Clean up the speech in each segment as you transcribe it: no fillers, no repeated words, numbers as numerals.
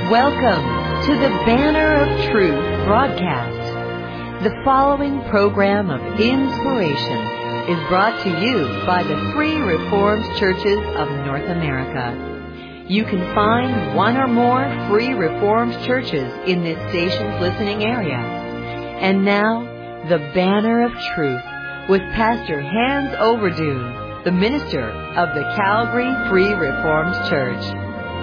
Welcome to the Banner of Truth broadcast. The following program of inspiration is brought to you by the Free Reformed Churches of North America. You can find one or more Free Reformed churches in this station's listening area. And now, the Banner of Truth with Pastor Hans Overdoon, the minister of the Calgary Free Reformed Church.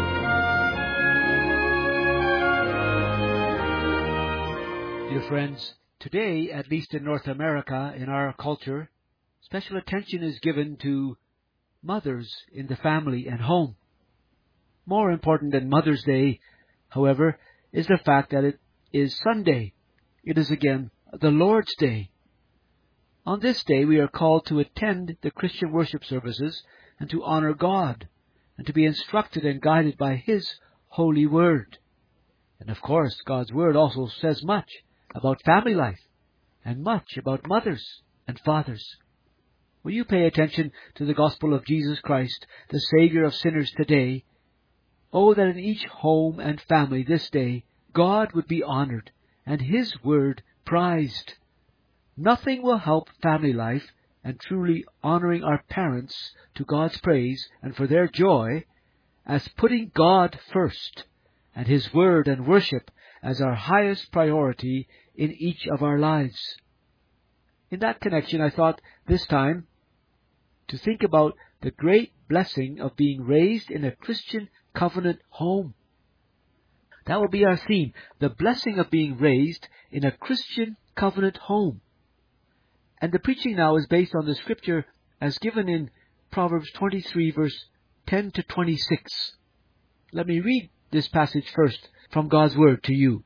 Dear friends, today, at least in North America, in our culture, special attention is given to mothers in the family and home. More important than Mother's Day, however, is the fact that it is Sunday. It is again the Lord's Day. On this day, we are called to attend the Christian worship services and to honor God and to be instructed and guided by His holy word. And of course, God's word also says much about family life and much about mothers and fathers. Will you pay attention to the gospel of Jesus Christ, the Savior of sinners today? Oh, that in each home and family this day, God would be honored and His word prized. Nothing will help family life and truly honoring our parents to God's praise and for their joy as putting God first and His word and worship as our highest priority in each of our lives. In that connection, I thought this time to think about the great blessing of being raised in a Christian covenant home. That will be our theme, the blessing of being raised in a Christian covenant home. And the preaching now is based on the scripture as given in Proverbs 23, verse 10 to 26. Let me read this passage first from God's word to you.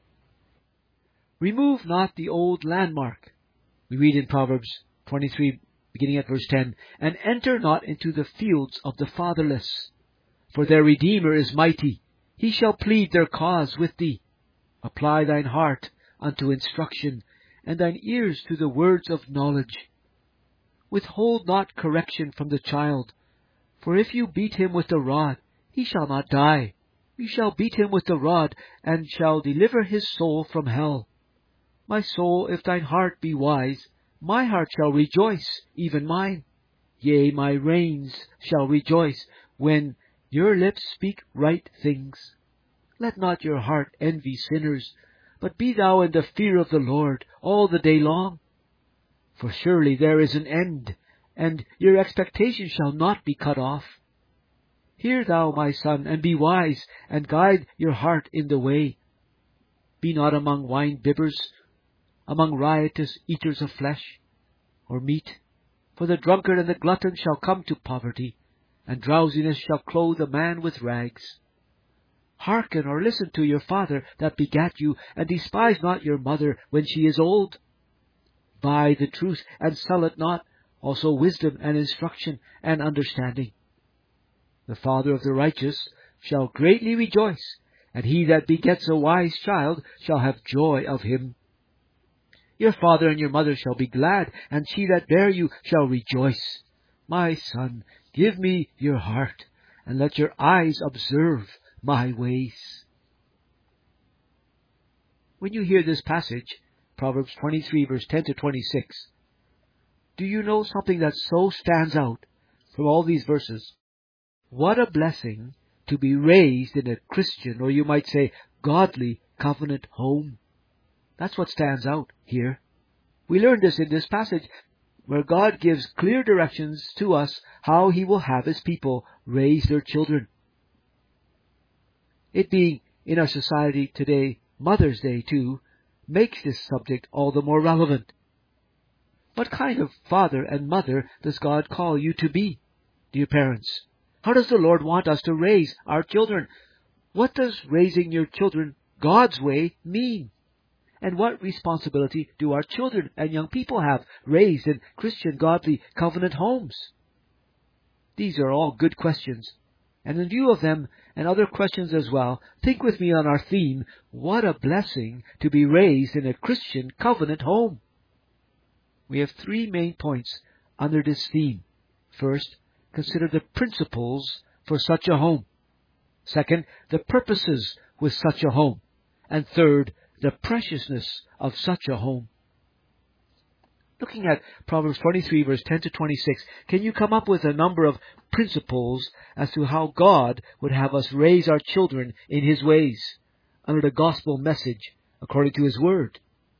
Remove not the old landmark. We read in Proverbs 23, beginning at verse 10, and enter not into the fields of the fatherless. For their Redeemer is mighty. He shall plead their cause with thee. Apply thine heart unto instruction, and thine ears to the words of knowledge. Withhold not correction from the child. For if you beat him with the rod, he shall not die. You shall beat him with the rod, and shall deliver his soul from hell. My soul, if thine heart be wise, my heart shall rejoice, even mine. Yea, my reins shall rejoice, when your lips speak right things. Let not your heart envy sinners, but be thou in the fear of the Lord all the day long. For surely there is an end, and your expectation shall not be cut off. Hear thou, my son, and be wise, and guide your heart in the way. Be not among wine-bibbers, among riotous eaters of flesh or meat. For the drunkard and the glutton shall come to poverty, and drowsiness shall clothe a man with rags. Hearken or listen to your father that begat you, and despise not your mother when she is old. Buy the truth, and sell it not, also wisdom and instruction and understanding. The father of the righteous shall greatly rejoice, and he that begets a wise child shall have joy of him. Your father and your mother shall be glad, and she that bare you shall rejoice. My son, give me your heart, and let your eyes observe my ways. When you hear this passage, Proverbs 23, verse 10 to 26, do you know something that so stands out from all these verses? What a blessing to be raised in a Christian, or you might say, godly covenant home. That's what stands out here. We learn this in this passage where God gives clear directions to us how He will have His people raise their children. It being in our society today, Mother's Day too, makes this subject all the more relevant. What kind of father and mother does God call you to be, dear parents? How does the Lord want us to raise our children? What does raising your children God's way mean? And what responsibility do our children and young people have raised in Christian, godly, covenant homes? These are all good questions. And in view of them and other questions as well, think with me on our theme, what a blessing to be raised in a Christian covenant home. We have three main points under this theme. First, consider the principles for such a home. Second, the purposes with such a home. And third, the preciousness of such a home. Looking at Proverbs 23, verse 10 to 26, can you come up with a number of principles as to how God would have us raise our children in His ways, under the gospel message, according to His Word?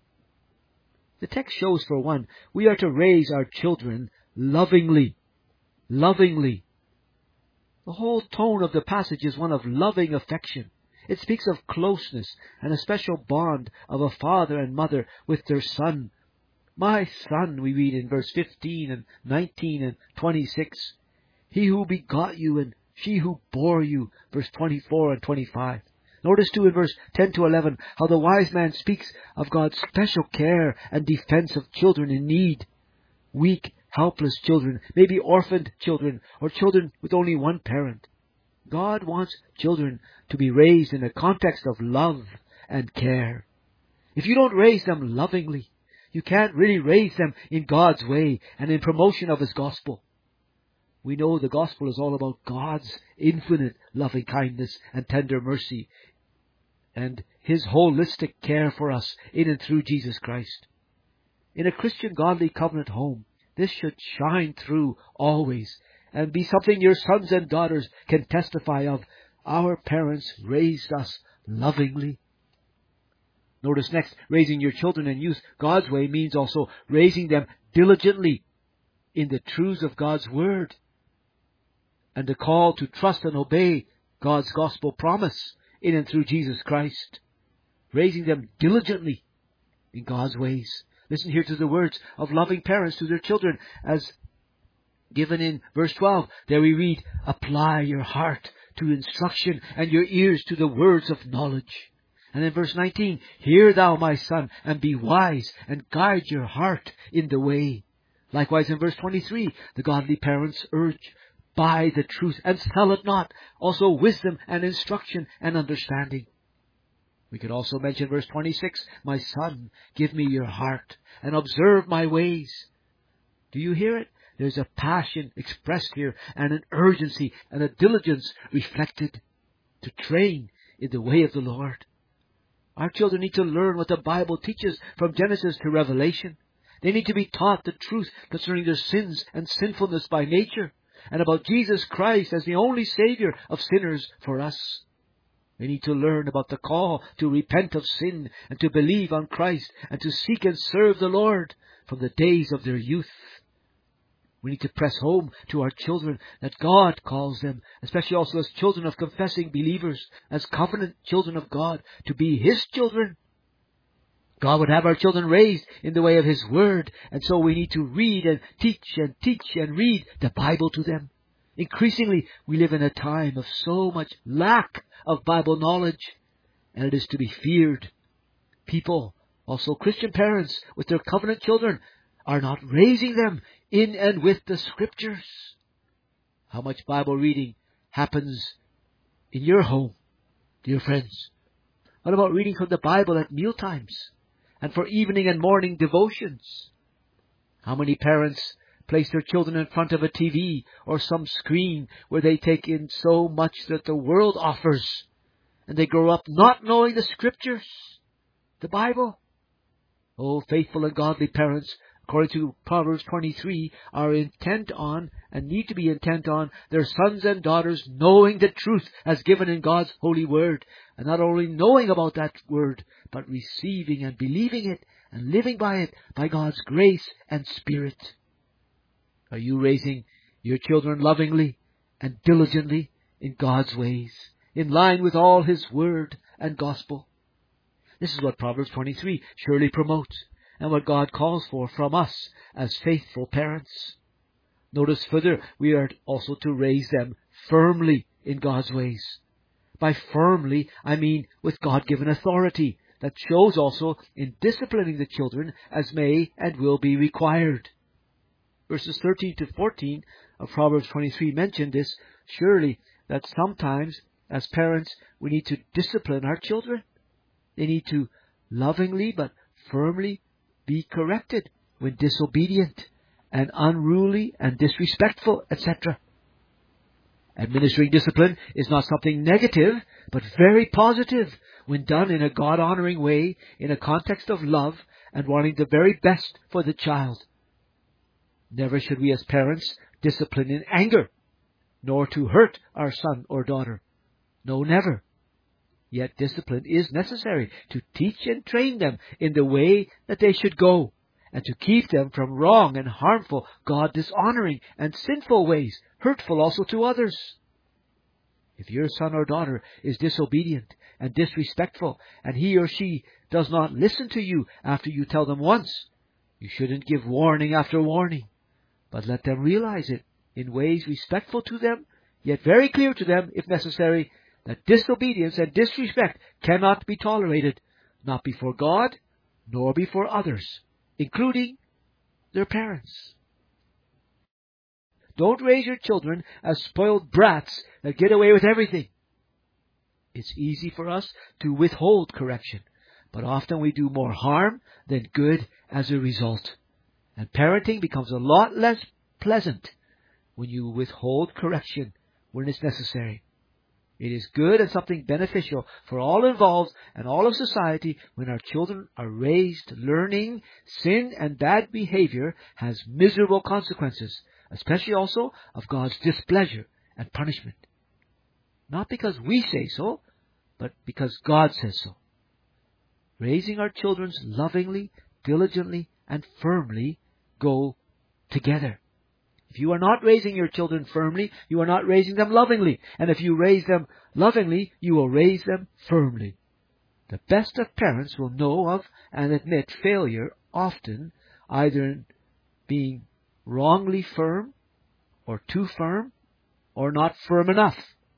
The text shows, for one, we are to raise our children lovingly. Lovingly. The whole tone of the passage is one of loving affection. It speaks of closeness and a special bond of a father and mother with their son. My son, we read in verse 15 and 19 and 26. He who begot you and she who bore you, verse 24 and 25. Notice too in verse 10 to 11 how the wise man speaks of God's special care and defense of children in need. Weak, helpless children, maybe orphaned children, or children with only one parent. God wants children to be raised in a context of love and care. If you don't raise them lovingly, you can't really raise them in God's way and in promotion of His gospel. We know the gospel is all about God's infinite loving kindness and tender mercy and His holistic care for us in and through Jesus Christ. In a Christian godly covenant home, this should shine through always and be something your sons and daughters can testify of. Our parents raised us lovingly. Notice next, raising your children and youth God's way means also raising them diligently in the truths of God's Word and the call to trust and obey God's gospel promise in and through Jesus Christ. Raising them diligently in God's ways. Listen here to the words of loving parents to their children as given in verse 12. There we read, apply your heart to instruction and your ears to the words of knowledge. And in verse 19, hear thou, my son, and be wise, and guide your heart in the way. Likewise in verse 23, the godly parents urge, buy the truth and sell it not, also wisdom and instruction and understanding. We could also mention verse 26, my son, give me your heart, and observe my ways. Do you hear it? There's a passion expressed here, and an urgency, and a diligence reflected to train in the way of the Lord. Our children need to learn what the Bible teaches from Genesis to Revelation. They need to be taught the truth concerning their sins and sinfulness by nature, and about Jesus Christ as the only Savior of sinners for us. They need to learn about the call to repent of sin and to believe on Christ and to seek and serve the Lord from the days of their youth. We need to press home to our children that God calls them, especially also as children of confessing believers, as covenant children of God, to be His children. God would have our children raised in the way of His Word, and so we need to read and teach and read the Bible to them. Increasingly, we live in a time of so much lack of Bible knowledge, and it is to be feared. People, also Christian parents with their covenant children, are not raising them in and with the Scriptures. How much Bible reading happens in your home, dear friends? What about reading from the Bible at mealtimes and for evening and morning devotions? How many parents place their children in front of a TV or some screen where they take in so much that the world offers, and they grow up not knowing the Scriptures, the Bible? Oh, faithful and godly parents, according to Proverbs 23, are intent on and need to be intent on their sons and daughters knowing the truth as given in God's holy Word. And not only knowing about that Word, but receiving and believing it and living by it by God's grace and Spirit. Are you raising your children lovingly and diligently in God's ways, in line with all His Word and Gospel? This is what Proverbs 23 surely promotes, and what God calls for from us as faithful parents. Notice further, we are also to raise them firmly in God's ways. By firmly, I mean with God-given authority that shows also in disciplining the children as may and will be required. Verses 13 to 14 of Proverbs 23 mention this, surely, that sometimes as parents we need to discipline our children. They need to lovingly but firmly be corrected when disobedient and unruly and disrespectful, etc. Administering discipline is not something negative, but very positive when done in a God-honoring way, in a context of love and wanting the very best for the child. Never should we as parents discipline in anger, nor to hurt our son or daughter. No, never. Yet discipline is necessary to teach and train them in the way that they should go, and to keep them from wrong and harmful, God-dishonoring and sinful ways, hurtful also to others. If your son or daughter is disobedient and disrespectful, and he or she does not listen to you after you tell them once, you shouldn't give warning after warning, but let them realize it in ways respectful to them, yet very clear to them, if necessary, that disobedience and disrespect cannot be tolerated, not before God, nor before others, including their parents. Don't raise your children as spoiled brats that get away with everything. It's easy for us to withhold correction, but often we do more harm than good as a result. And parenting becomes a lot less pleasant when you withhold correction when it's necessary. It is good and something beneficial for all involved and all of society when our children are raised learning sin and bad behavior has miserable consequences, especially also of God's displeasure and punishment. Not because we say so, but because God says so. Raising our children lovingly, diligently, and firmly go together. If you are not raising your children firmly, you are not raising them lovingly. And if you raise them lovingly, you will raise them firmly. The best of parents will know of and admit failure often, either in being wrongly firm, or too firm, or not firm enough.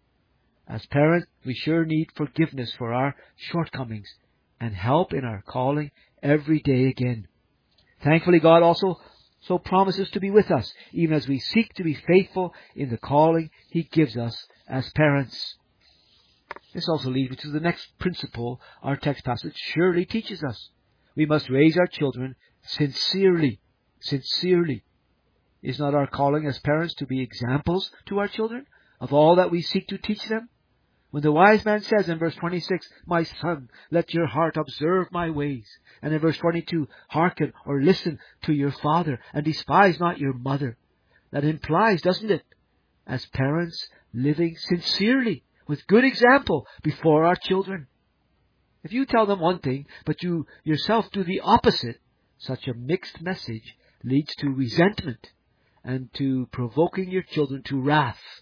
As parents, we sure need forgiveness for our shortcomings and help in our calling every day again. Thankfully, God also so promises to be with us, even as we seek to be faithful in the calling He gives us as parents. This also leads me to the next principle our text passage surely teaches us. We must raise our children sincerely. Sincerely. Is not our calling as parents to be examples to our children of all that we seek to teach them? When the wise man says in verse 26, "My son, let your heart observe my ways," and in verse 22, "Hearken or listen to your father, and despise not your mother," that implies, doesn't it, as parents living sincerely with good example before our children. If you tell them one thing, but you yourself do the opposite, such a mixed message leads to resentment and to provoking your children to wrath.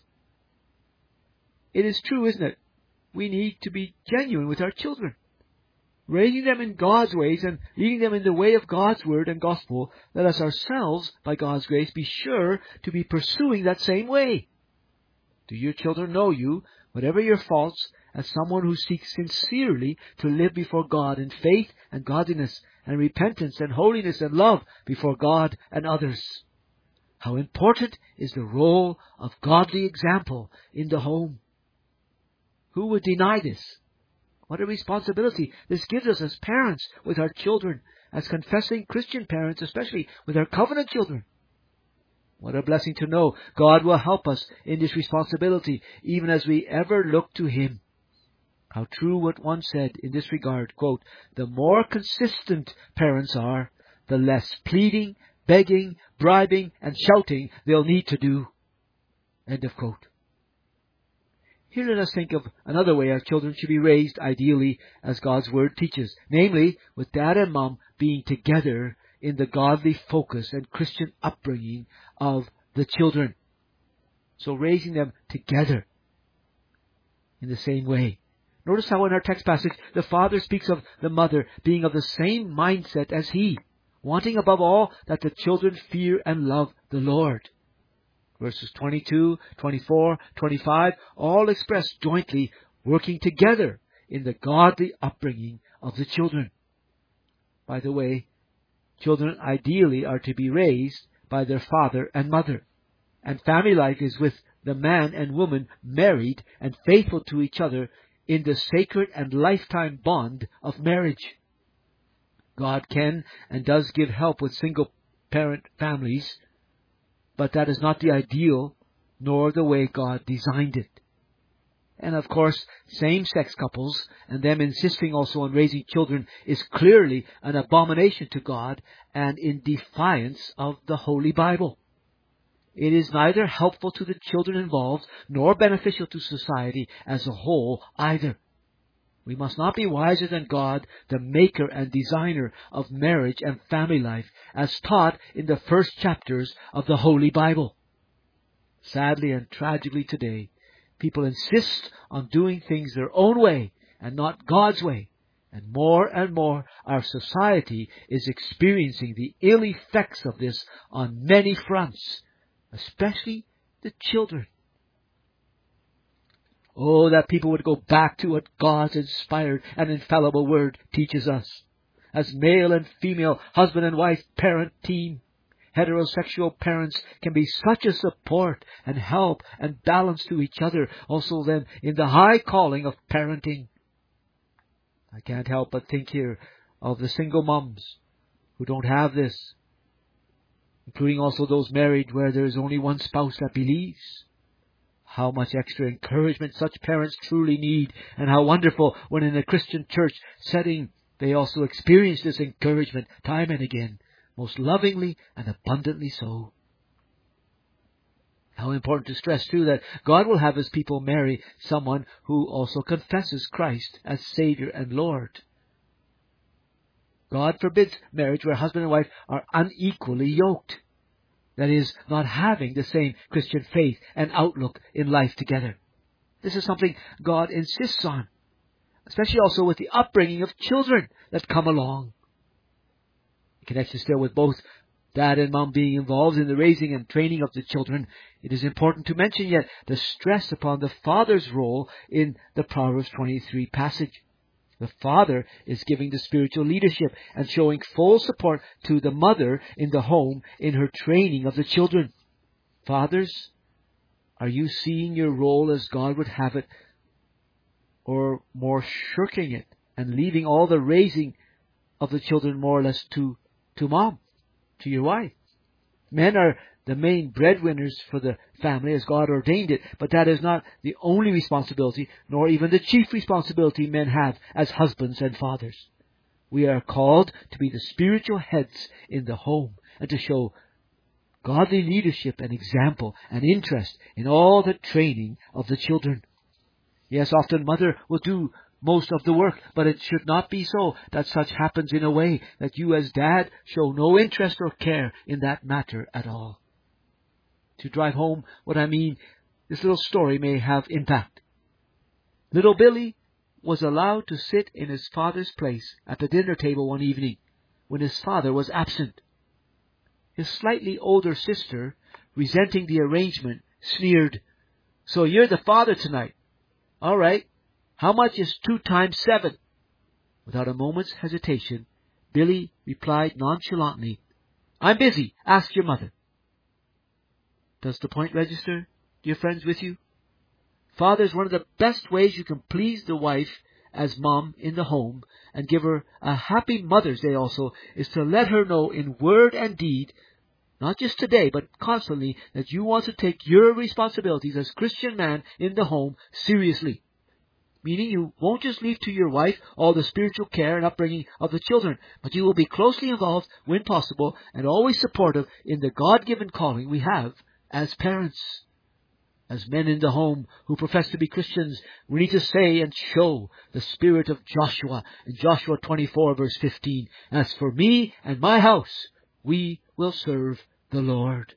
It is true, isn't it? We need to be genuine with our children, raising them in God's ways and leading them in the way of God's word and gospel. Let us ourselves, by God's grace, be sure to be pursuing that same way. Do your children know you, whatever your faults, as someone who seeks sincerely to live before God in faith and godliness and repentance and holiness and love before God and others? How important is the role of godly example in the home? Who would deny this? What a responsibility this gives us as parents with our children, as confessing Christian parents, especially with our covenant children. What a blessing to know God will help us in this responsibility, even as we ever look to Him. How true what one said in this regard, quote, "The more consistent parents are, the less pleading, begging, bribing, and shouting they'll need to do." End of quote. Here let us think of another way our children should be raised, ideally, as God's Word teaches, namely, with Dad and Mom being together in the godly focus and Christian upbringing of the children. So raising them together in the same way. Notice how in our text passage, the father speaks of the mother being of the same mindset as he, wanting above all that the children fear and love the Lord. Verses 22, 24, 25, all express jointly working together in the godly upbringing of the children. By the way, children ideally are to be raised by their father and mother. And family life is with the man and woman married and faithful to each other in the sacred and lifetime bond of marriage. God can and does give help with single parent families, but that is not the ideal nor the way God designed it. And of course, same-sex couples and them insisting also on raising children is clearly an abomination to God and in defiance of the Holy Bible. It is neither helpful to the children involved nor beneficial to society as a whole either. We must not be wiser than God, the maker and designer of marriage and family life, as taught in the first chapters of the Holy Bible. Sadly and tragically today, people insist on doing things their own way and not God's way. And more our society is experiencing the ill effects of this on many fronts, especially the children. Oh, that people would go back to what God's inspired and infallible Word teaches us. As male and female, husband and wife, parent team, heterosexual parents can be such a support and help and balance to each other, also then in the high calling of parenting. I can't help but think here of the single moms who don't have this, including also those married where there is only one spouse that believes. How much extra encouragement such parents truly need, and how wonderful when in a Christian church setting they also experience this encouragement time and again, most lovingly and abundantly so. How important to stress too that God will have His people marry someone who also confesses Christ as Savior and Lord. God forbids marriage where husband and wife are unequally yoked. That is, not having the same Christian faith and outlook in life together. This is something God insists on, especially also with the upbringing of children that come along. In connection still with both dad and mom being involved in the raising and training of the children, it is important to mention yet the stress upon the father's role in the Proverbs 23 passage. The father is giving the spiritual leadership and showing full support to the mother in the home in her training of the children. Fathers, are you seeing your role as God would have it, or more shirking it and leaving all the raising of the children more or less to mom, to your wife? Men are the main breadwinners for the family as God ordained it, but that is not the only responsibility, nor even the chief responsibility men have as husbands and fathers. We are called to be the spiritual heads in the home and to show godly leadership and example and interest in all the training of the children. Yes, often mother will do most of the work, but it should not be so that such happens in a way that you as dad show no interest or care in that matter at all. To drive home what I mean, this little story may have impact. Little Billy was allowed to sit in his father's place at the dinner table one evening when his father was absent. His slightly older sister, resenting the arrangement, sneered, "So you're the father tonight. All right. How much is 2 times 7? Without a moment's hesitation, Billy replied nonchalantly, "I'm busy. Ask your mother." Does the point register, dear friends, with you? Fathers, one of the best ways you can please the wife as mom in the home and give her a happy Mother's Day also is to let her know in word and deed, not just today, but constantly, that you want to take your responsibilities as Christian man in the home seriously. Meaning you won't just leave to your wife all the spiritual care and upbringing of the children, but you will be closely involved when possible and always supportive in the God-given calling we have as parents. As men in the home who profess to be Christians, we need to say and show the spirit of Joshua in Joshua 24 verse 15. "As for me and my house, we will serve the Lord."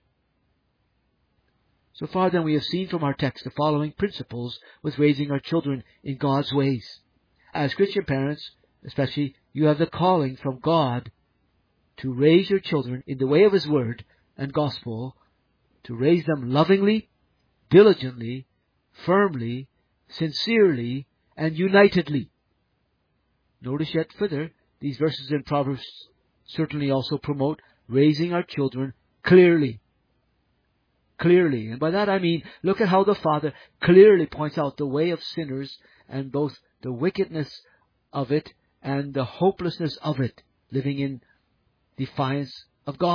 So far then we have seen from our text the following principles with raising our children in God's ways. As Christian parents, especially, you have the calling from God to raise your children in the way of His Word and Gospel, to raise them lovingly, diligently, firmly, sincerely, and unitedly. Notice yet further, these verses in Proverbs certainly also promote raising our children clearly. Clearly. And by that I mean, look at how the Father clearly points out the way of sinners and both the wickedness of it and the hopelessness of it, living in defiance of God.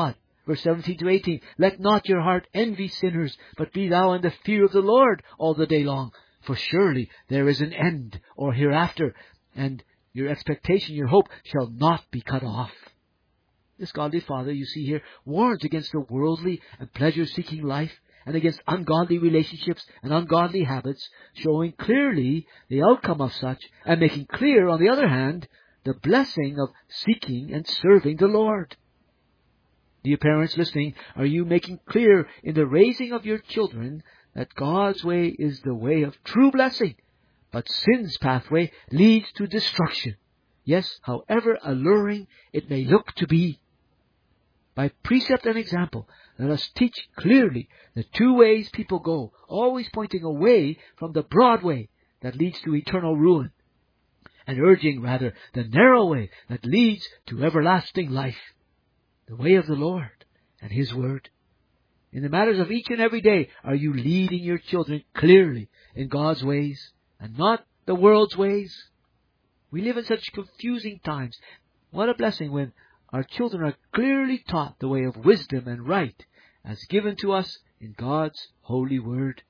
Verse 17 to 18, let not your heart envy sinners, but be thou in the fear of the Lord all the day long. For surely there is an end, or hereafter, and your expectation, your hope, shall not be cut off. This godly father, you see here, warns against a worldly and pleasure-seeking life, and against ungodly relationships and ungodly habits, showing clearly the outcome of such, and making clear, on the other hand, the blessing of seeking and serving the Lord. Dear parents listening, are you making clear in the raising of your children that God's way is the way of true blessing, but sin's pathway leads to destruction? Yes, however alluring it may look to be. By precept and example, let us teach clearly the two ways people go, always pointing away from the broad way that leads to eternal ruin, and urging rather the narrow way that leads to everlasting life, the way of the Lord and His Word. In the matters of each and every day, are you leading your children clearly in God's ways and not the world's ways? We live in such confusing times. What a blessing when our children are clearly taught the way of wisdom and right as given to us in God's holy Word.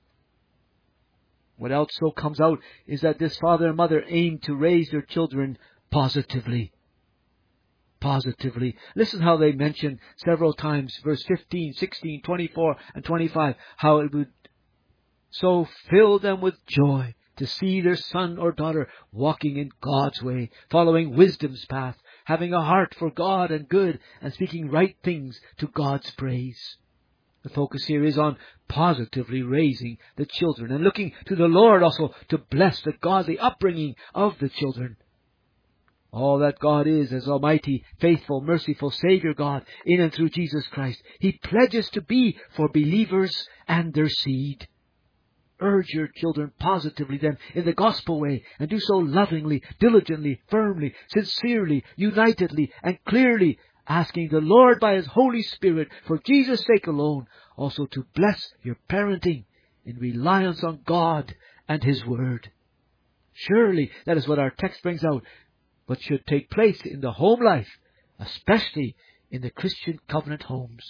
What else so comes out is that this father and mother aim to raise their children positively. Positively. Listen how they mention several times, verse 15, 16, 24, and 25, how it would so fill them with joy to see their son or daughter walking in God's way, following wisdom's path, having a heart for God and good, and speaking right things to God's praise. The focus here is on positively raising the children and looking to the Lord also to bless the godly upbringing of the children. All that God is as Almighty, faithful, merciful Savior God in and through Jesus Christ, He pledges to be for believers and their seed. Urge your children positively then in the gospel way, and do so lovingly, diligently, firmly, sincerely, unitedly, and clearly, asking the Lord by His Holy Spirit, for Jesus' sake alone, also to bless your parenting in reliance on God and His Word. Surely that is what our text brings out, what should take place in the home life, especially in the Christian covenant homes.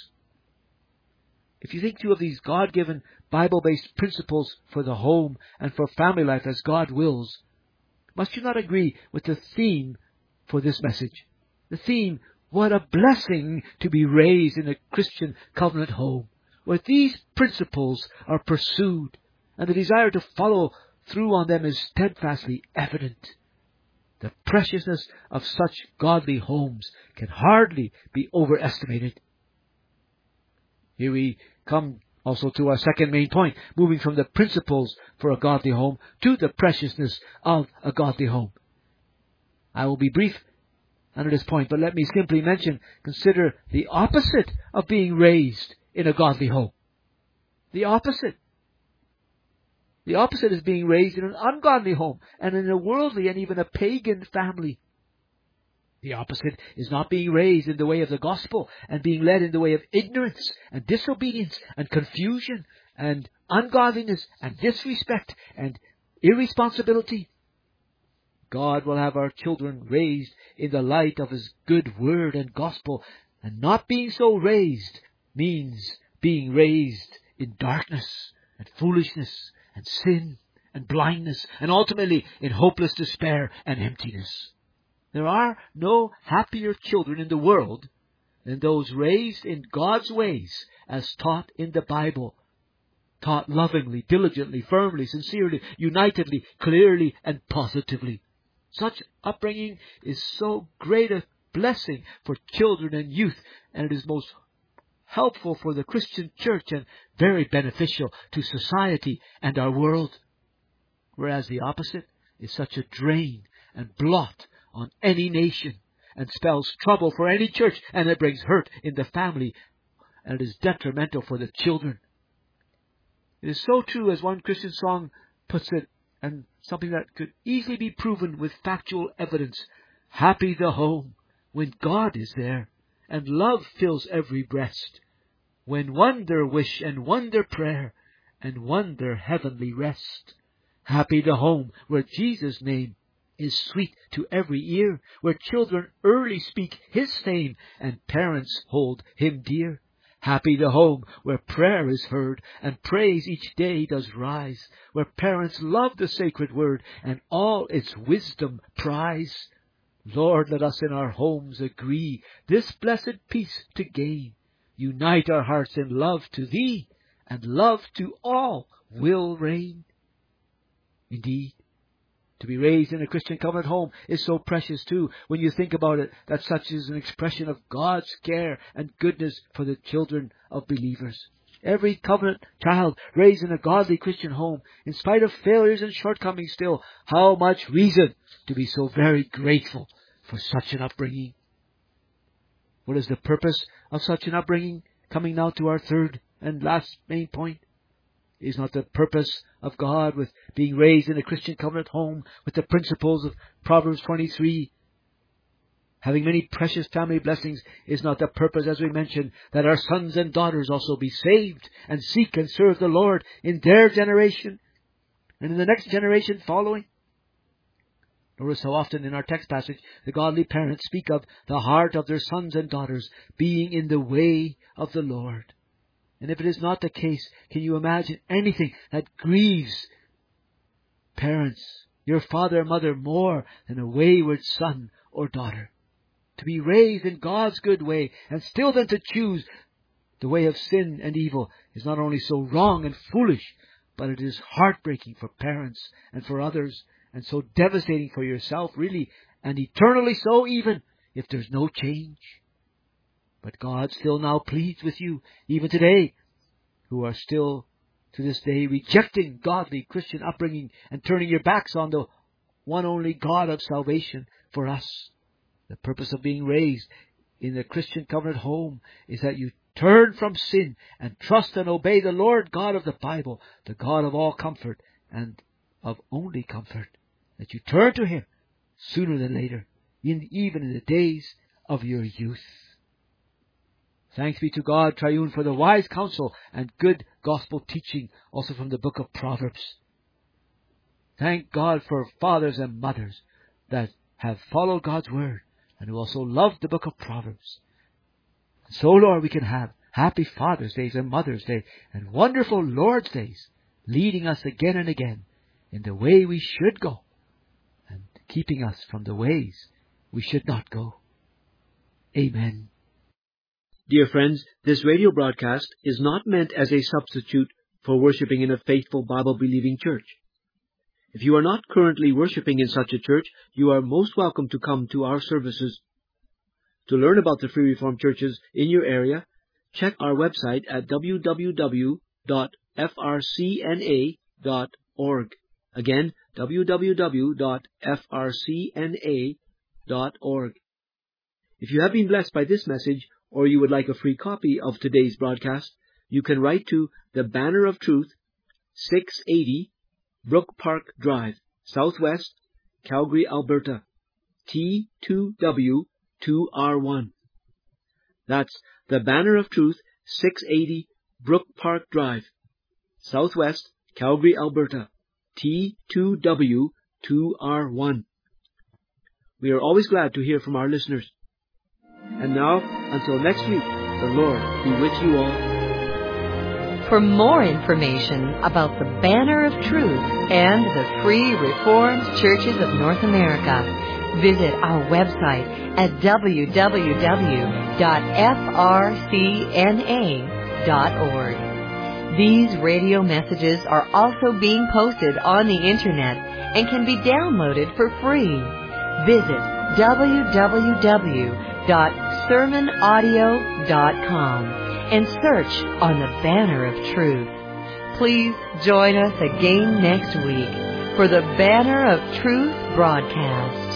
If you think too of these God-given, Bible-based principles for the home and for family life as God wills, must you not agree with the theme for this message? The theme, what a blessing to be raised in a Christian covenant home, where these principles are pursued, and the desire to follow through on them is steadfastly evident. The preciousness of such godly homes can hardly be overestimated. Here we come also to our second main point, moving from the principles for a godly home to the preciousness of a godly home. I will be brief under this point, but let me simply consider the opposite of being raised in a godly home. The opposite. The opposite is being raised in an ungodly home and in a worldly and even a pagan family. The opposite is not being raised in the way of the gospel and being led in the way of ignorance and disobedience and confusion and ungodliness and disrespect and irresponsibility. God will have our children raised in the light of His good word and gospel, and not being so raised means being raised in darkness and foolishness and sin and blindness and ultimately in hopeless despair and emptiness. There are no happier children in the world than those raised in God's ways as taught in the Bible, taught lovingly, diligently, firmly, sincerely, unitedly, clearly, and positively. Such upbringing is so great a blessing for children and youth, and it is most helpful for the Christian church and very beneficial to society and our world. Whereas the opposite is such a drain and blot on any nation, and spells trouble for any church, and it brings hurt in the family, and it is detrimental for the children. It is so true, as one Christian song puts it, and something that could easily be proven with factual evidence. Happy the home when God is there, and love fills every breast, when one their wish and one their prayer, and one their heavenly rest. Happy the home where Jesus' name is sweet to every ear, where children early speak His fame, and parents hold Him dear. Happy the home where prayer is heard and praise each day does rise, where parents love the sacred word and all its wisdom prize. Lord, let us in our homes agree this blessed peace to gain. Unite our hearts in love to Thee, and love to all will reign. Indeed, to be raised in a Christian covenant home is so precious too, when you think about it, that such is an expression of God's care and goodness for the children of believers. Every covenant child raised in a godly Christian home, in spite of failures and shortcomings still, how much reason to be so very grateful for such an upbringing. What is the purpose of such an upbringing? Coming now to our third and last main point. Is not the purpose of God with being raised in a Christian covenant home with the principles of Proverbs 23, having many precious family blessings, is not the purpose, as we mentioned, that our sons and daughters also be saved and seek and serve the Lord in their generation and in the next generation following? Notice how often in our text passage the godly parents speak of the heart of their sons and daughters being in the way of the Lord. And if it is not the case, can you imagine anything that grieves parents, your father or mother, more than a wayward son or daughter? To be raised in God's good way and still then to choose the way of sin and evil is not only so wrong and foolish, but it is heartbreaking for parents and for others, and so devastating for yourself, really, and eternally so even, if there's no change. But God still now pleads with you, even today, who are still to this day rejecting godly Christian upbringing and turning your backs on the one only God of salvation for us. The purpose of being raised in the Christian covenant home is that you turn from sin and trust and obey the Lord God of the Bible, the God of all comfort and of only comfort. That you turn to Him sooner than later, even in the days of your youth. Thanks be to God Triune for the wise counsel and good gospel teaching, also from the book of Proverbs. Thank God for fathers and mothers that have followed God's word and who also love the book of Proverbs. And so, Lord, we can have happy Father's Days and Mother's Day and wonderful Lord's Days, leading us again and again in the way we should go and keeping us from the ways we should not go. Amen. Dear friends, this radio broadcast is not meant as a substitute for worshiping in a faithful Bible-believing church. If you are not currently worshiping in such a church, you are most welcome to come to our services. To learn about the Free Reformed churches in your area, check our website at www.frcna.org. Again, www.frcna.org. If you have been blessed by this message, or you would like a free copy of today's broadcast, you can write to the Banner of Truth, 680 Brook Park Drive, Southwest, Calgary, Alberta, T2W2R1. That's the Banner of Truth, 680 Brook Park Drive, Southwest, Calgary, Alberta, T2W2R1. We are always glad to hear from our listeners. And now, until next week, the Lord be with you all. For more information about the Banner of Truth and the Free Reformed Churches of North America, visit our website at www.frcna.org. These radio messages are also being posted on the Internet and can be downloaded for free. Visit www.sermonaudio.com and search on the Banner of Truth. Please join us again next week for the Banner of Truth broadcast.